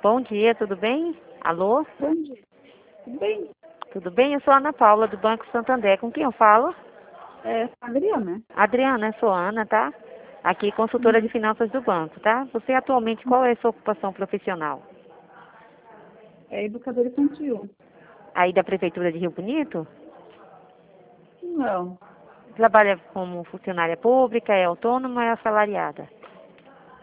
Bom dia, tudo bem? Alô? Bom dia. Tudo bem? Tudo bem? Eu sou a Ana Paula, do Banco Santander. Com quem eu falo? É, Adriana. Adriana, eu sou a Ana, tá? Aqui, consultora de finanças do banco, tá? Você atualmente, qual é a sua ocupação profissional? É educadora infantil. Aí da Prefeitura de Rio Bonito? Não. Trabalha como funcionária pública, é autônoma ou é assalariada?